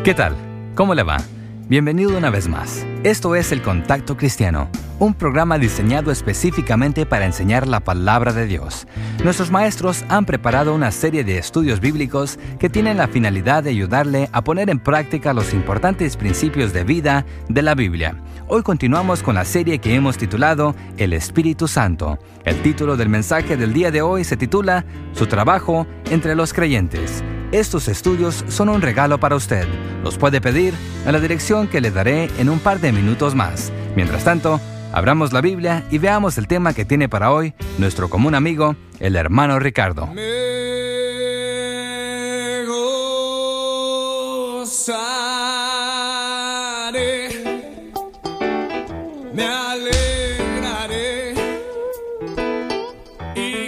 ¿Qué tal? ¿Cómo le va? Bienvenido una vez más. Esto es El Contacto Cristiano, un programa diseñado específicamente para enseñar la palabra de Dios. Nuestros maestros han preparado una serie de estudios bíblicos que tienen la finalidad de ayudarle a poner en práctica los importantes principios de vida de la Biblia. Hoy continuamos con la serie que hemos titulado El Espíritu Santo. El título del mensaje del día de hoy se titula Su trabajo entre los creyentes. Estos estudios son un regalo para usted. Los puede pedir a la dirección que le daré en un par de minutos más. Mientras tanto, abramos la Biblia y veamos el tema que tiene para hoy nuestro común amigo, el hermano Ricardo. Me gozaré, me alegraré y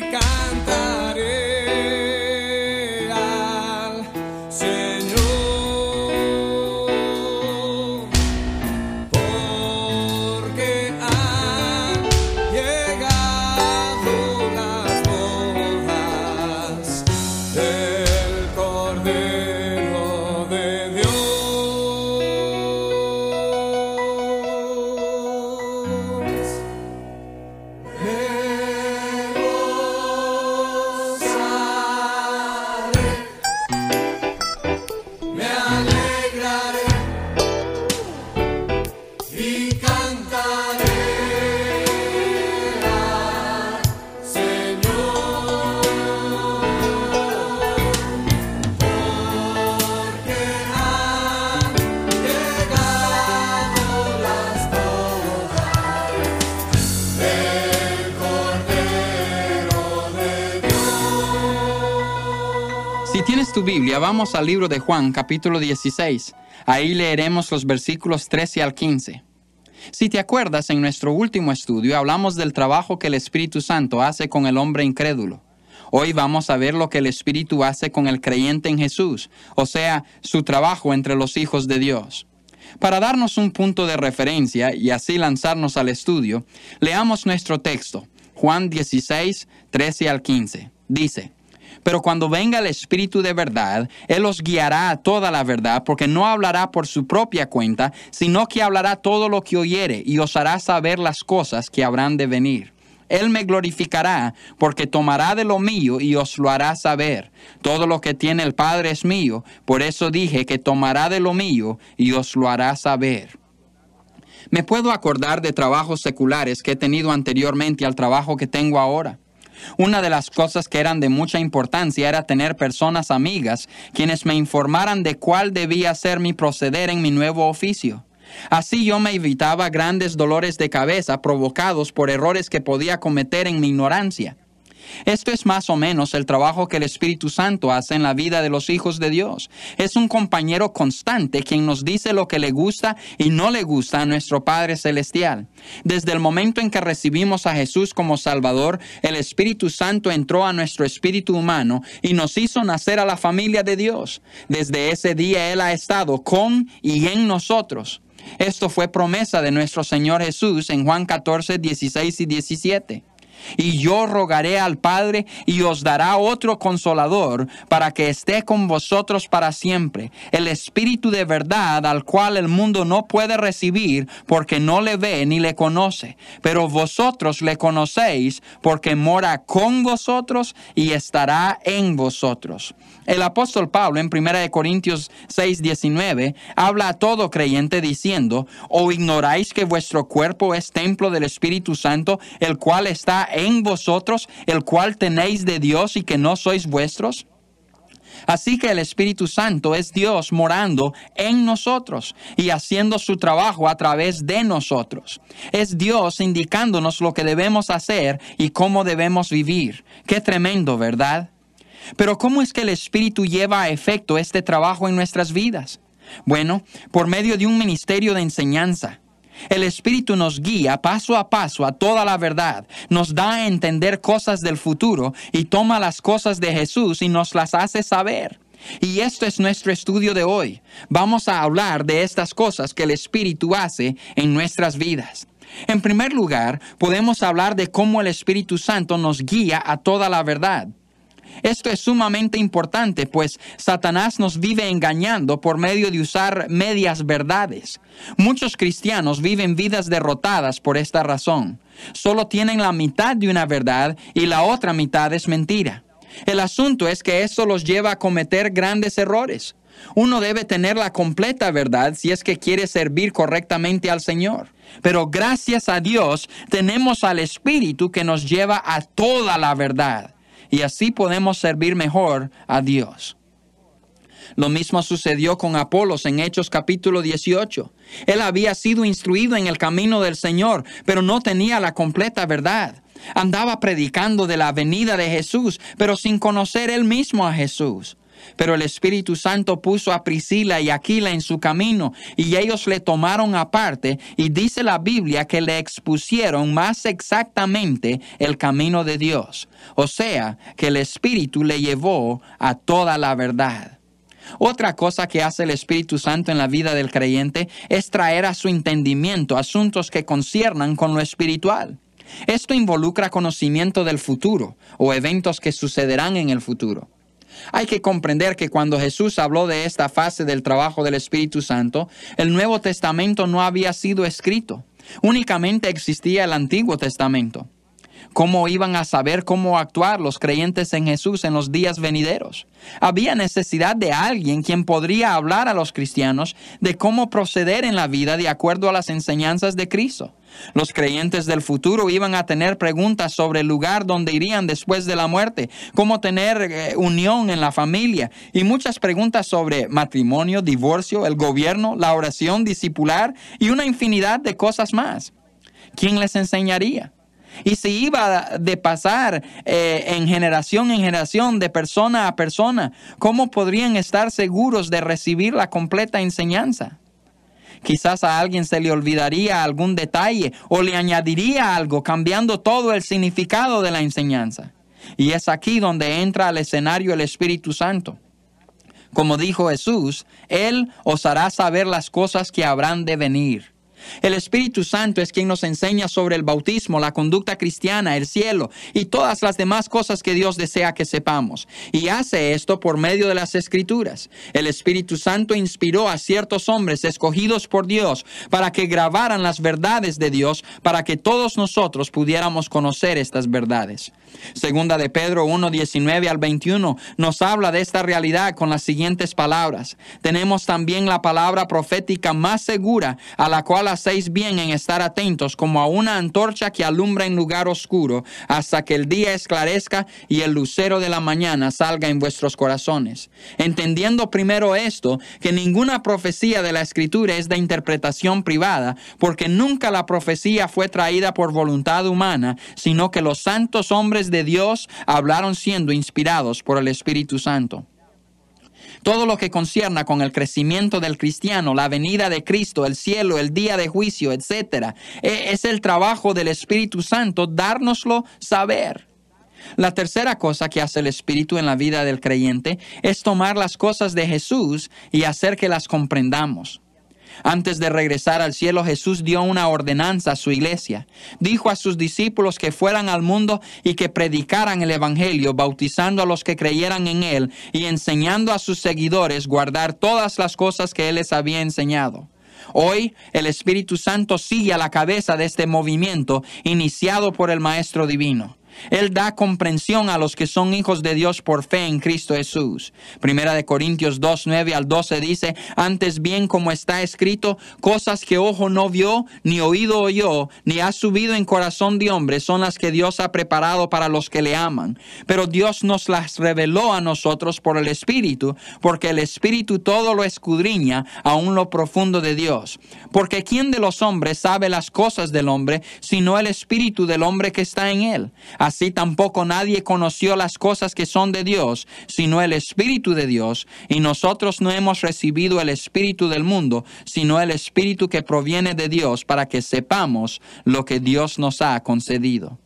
cantaré al Señor, porque han llegado las bodas del Cordero de Dios. Me alegraré y cantaré al Señor, porque han llegado las bodas del Cordero de Dios. Si tienes tu Biblia, vamos al libro de Juan, capítulo 16. Ahí leeremos los versículos 13 al 15. Si te acuerdas, en nuestro último estudio hablamos del trabajo que el Espíritu Santo hace con el hombre incrédulo. Hoy vamos a ver lo que el Espíritu hace con el creyente en Jesús, o sea, su trabajo entre los hijos de Dios. Para darnos un punto de referencia y así lanzarnos al estudio, leamos nuestro texto, Juan 16, 13 al 15. Dice: Pero cuando venga el Espíritu de verdad, Él os guiará a toda la verdad, porque no hablará por su propia cuenta, sino que hablará todo lo que oyere, y os hará saber las cosas que habrán de venir. Él me glorificará, porque tomará de lo mío y os lo hará saber. Todo lo que tiene el Padre es mío, por eso dije que tomará de lo mío y os lo hará saber. Me puedo acordar de trabajos seculares que he tenido anteriormente al trabajo que tengo ahora. Una de las cosas que eran de mucha importancia era tener personas amigas quienes me informaran de cuál debía ser mi proceder en mi nuevo oficio. Así yo me evitaba grandes dolores de cabeza provocados por errores que podía cometer en mi ignorancia. Esto es más o menos el trabajo que el Espíritu Santo hace en la vida de los hijos de Dios. Es un compañero constante quien nos dice lo que le gusta y no le gusta a nuestro Padre Celestial. Desde el momento en que recibimos a Jesús como Salvador, el Espíritu Santo entró a nuestro espíritu humano y nos hizo nacer a la familia de Dios. Desde ese día Él ha estado con y en nosotros. Esto fue promesa de nuestro Señor Jesús en Juan 14, 16 y 17. Y yo rogaré al Padre y os dará otro consolador para que esté con vosotros para siempre, el Espíritu de verdad al cual el mundo no puede recibir porque no le ve ni le conoce. Pero vosotros le conocéis porque mora con vosotros y estará en vosotros. El apóstol Pablo en 1 Corintios 6, 19 habla a todo creyente diciendo: ¿O ignoráis que vuestro cuerpo es templo del Espíritu Santo, el cual está en vosotros, el cual tenéis de Dios y que no sois vuestros? Así que el Espíritu Santo es Dios morando en nosotros y haciendo su trabajo a través de nosotros. Es Dios indicándonos lo que debemos hacer y cómo debemos vivir. Qué tremendo, ¿verdad? Pero ¿cómo es que el Espíritu lleva a efecto este trabajo en nuestras vidas? Bueno, por medio de un ministerio de enseñanza. El Espíritu nos guía paso a paso a toda la verdad, nos da a entender cosas del futuro y toma las cosas de Jesús y nos las hace saber. Y esto es nuestro estudio de hoy. Vamos a hablar de estas cosas que el Espíritu hace en nuestras vidas. En primer lugar, podemos hablar de cómo el Espíritu Santo nos guía a toda la verdad. Esto es sumamente importante, pues Satanás nos vive engañando por medio de usar medias verdades. Muchos cristianos viven vidas derrotadas por esta razón. Solo tienen la mitad de una verdad y la otra mitad es mentira. El asunto es que esto los lleva a cometer grandes errores. Uno debe tener la completa verdad si es que quiere servir correctamente al Señor. Pero gracias a Dios tenemos al Espíritu que nos lleva a toda la verdad. Y así podemos servir mejor a Dios. Lo mismo sucedió con Apolos en Hechos capítulo 18. Él había sido instruido en el camino del Señor, pero no tenía la completa verdad. Andaba predicando de la venida de Jesús, pero sin conocer él mismo a Jesús. Pero el Espíritu Santo puso a Priscila y Aquila en su camino, y ellos le tomaron aparte, y dice la Biblia que le expusieron más exactamente el camino de Dios. O sea, que el Espíritu le llevó a toda la verdad. Otra cosa que hace el Espíritu Santo en la vida del creyente es traer a su entendimiento asuntos que conciernan con lo espiritual. Esto involucra conocimiento del futuro o eventos que sucederán en el futuro. Hay que comprender que cuando Jesús habló de esta fase del trabajo del Espíritu Santo, el Nuevo Testamento no había sido escrito. Únicamente existía el Antiguo Testamento. ¿Cómo iban a saber cómo actuar los creyentes en Jesús en los días venideros? Había necesidad de alguien quien podría hablar a los cristianos de cómo proceder en la vida de acuerdo a las enseñanzas de Cristo. Los creyentes del futuro iban a tener preguntas sobre el lugar donde irían después de la muerte, cómo tener unión en la familia y muchas preguntas sobre matrimonio, divorcio, el gobierno, la oración discipular y una infinidad de cosas más. ¿Quién les enseñaría? Y si iba de pasar en generación, de persona a persona, ¿cómo podrían estar seguros de recibir la completa enseñanza? Quizás a alguien se le olvidaría algún detalle o le añadiría algo, cambiando todo el significado de la enseñanza. Y es aquí donde entra al escenario el Espíritu Santo. Como dijo Jesús, Él os hará saber las cosas que habrán de venir. El Espíritu Santo es quien nos enseña sobre el bautismo, la conducta cristiana, el cielo y todas las demás cosas que Dios desea que sepamos. Y hace esto por medio de las Escrituras. El Espíritu Santo inspiró a ciertos hombres escogidos por Dios para que grabaran las verdades de Dios para que todos nosotros pudiéramos conocer estas verdades. Segunda de Pedro 1:19 al 21 nos habla de esta realidad con las siguientes palabras. Tenemos también la palabra profética más segura, a la cual hacéis bien en estar atentos como a una antorcha que alumbra en lugar oscuro hasta que el día esclarezca y el lucero de la mañana salga en vuestros corazones. Entendiendo primero esto, que ninguna profecía de la Escritura es de interpretación privada, porque nunca la profecía fue traída por voluntad humana, sino que los santos hombres de Dios hablaron siendo inspirados por el Espíritu Santo. Todo lo que concierna con el crecimiento del cristiano, la venida de Cristo, el cielo, el día de juicio, etc., es el trabajo del Espíritu Santo dárnoslo saber. La tercera cosa que hace el Espíritu en la vida del creyente es tomar las cosas de Jesús y hacer que las comprendamos. Antes de regresar al cielo, Jesús dio una ordenanza a su iglesia. Dijo a sus discípulos que fueran al mundo y que predicaran el Evangelio, bautizando a los que creyeran en Él y enseñando a sus seguidores guardar todas las cosas que Él les había enseñado. Hoy, el Espíritu Santo sigue a la cabeza de este movimiento iniciado por el Maestro Divino. Él da comprensión a los que son hijos de Dios por fe en Cristo Jesús. Primera de Corintios 2:9 al 12 dice, antes bien como está escrito, cosas que ojo no vio, ni oído oyó, ni ha subido en corazón de hombre, son las que Dios ha preparado para los que le aman. Pero Dios nos las reveló a nosotros por el Espíritu, porque el Espíritu todo lo escudriña, aún lo profundo de Dios. Porque ¿quién de los hombres sabe las cosas del hombre, sino el Espíritu del hombre que está en él? Así tampoco nadie conoció las cosas que son de Dios, sino el Espíritu de Dios. Y nosotros no hemos recibido el Espíritu del mundo, sino el Espíritu que proviene de Dios, para que sepamos lo que Dios nos ha concedido.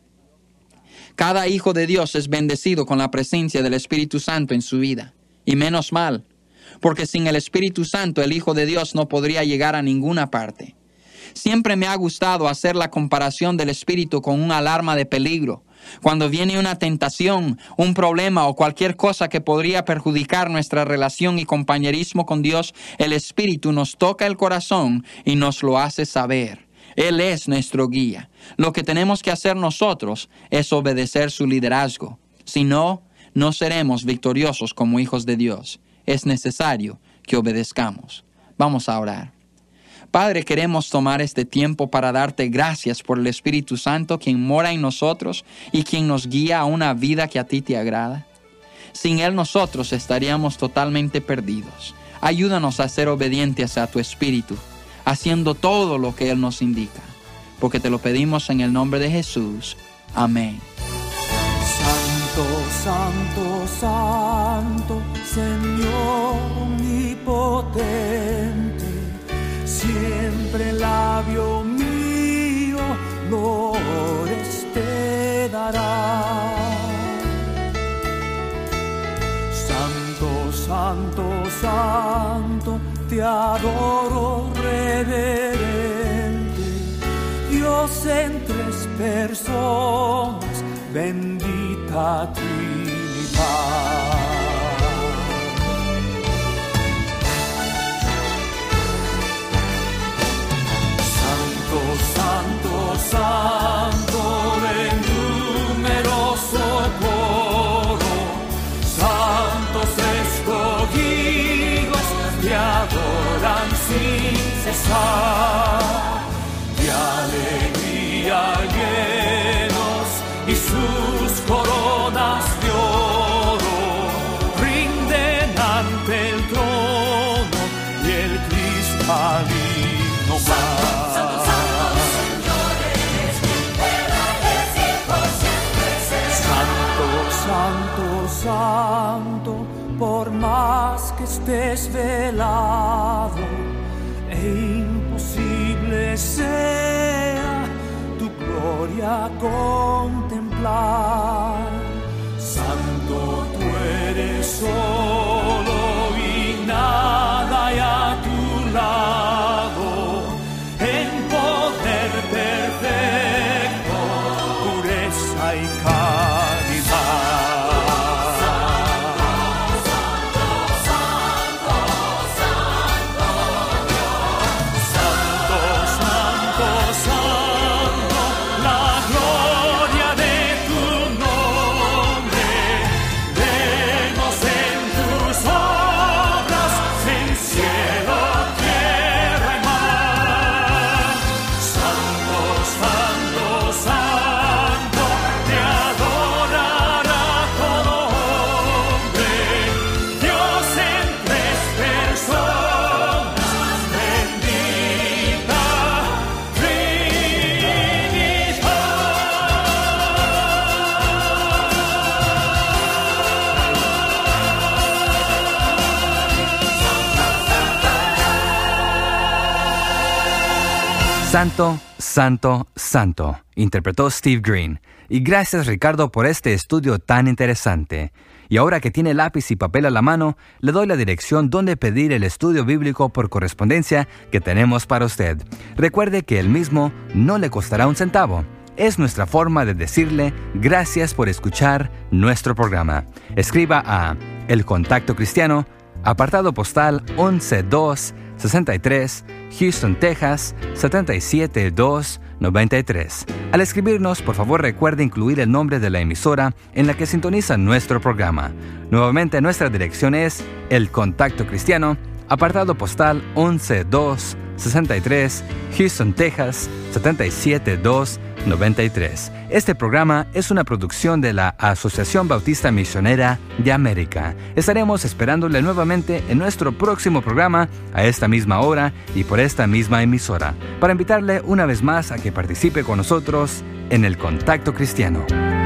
Cada hijo de Dios es bendecido con la presencia del Espíritu Santo en su vida. Y menos mal, porque sin el Espíritu Santo el Hijo de Dios no podría llegar a ninguna parte. Siempre me ha gustado hacer la comparación del Espíritu con una alarma de peligro. Cuando viene una tentación, un problema o cualquier cosa que podría perjudicar nuestra relación y compañerismo con Dios, el Espíritu nos toca el corazón y nos lo hace saber. Él es nuestro guía. Lo que tenemos que hacer nosotros es obedecer su liderazgo. Si no, no seremos victoriosos como hijos de Dios. Es necesario que obedezcamos. Vamos a orar. Padre, queremos tomar este tiempo para darte gracias por el Espíritu Santo, quien mora en nosotros y quien nos guía a una vida que a ti te agrada. Sin Él nosotros estaríamos totalmente perdidos. Ayúdanos a ser obedientes a tu Espíritu, haciendo todo lo que Él nos indica, porque te lo pedimos en el nombre de Jesús. Amén. Santo, santo, santo, Señor omnipotente, siempre el labio mío glorias te dará. Santo, santo, santo, te adoro reverente, Dios en tres personas, bendita Trinidad. Santo, santo, santo, en numeroso coro, santos escogidos te adoran sin cesar, de alegría llenos y sus coronas de oro rinden ante el trono y el cristalino mar. Santo, santo, por más que estés velado e imposible sea tu gloria contemplar. Santo, tú eres solo y nada hay a tu lado, en poder perfecto, pureza y caridad. Santo, santo, santo, interpretó Steve Green. Y gracias, Ricardo, por este estudio tan interesante. Y ahora que tiene lápiz y papel a la mano, le doy la dirección donde pedir el estudio bíblico por correspondencia que tenemos para usted. Recuerde que el mismo no le costará un centavo. Es nuestra forma de decirle gracias por escuchar nuestro programa. Escriba a El Contacto Cristiano, apartado postal 11263, Houston, Texas 77293. Al escribirnos, por favor recuerde incluir el nombre de la emisora en la que sintoniza nuestro programa. Nuevamente, nuestra dirección es El Contacto Cristiano, apartado postal 11263, Houston, Texas 77293. Este programa es una producción de la Asociación Bautista Misionera de América. Estaremos esperándole nuevamente en nuestro próximo programa a esta misma hora y por esta misma emisora, para invitarle una vez más a que participe con nosotros en el Contacto Cristiano.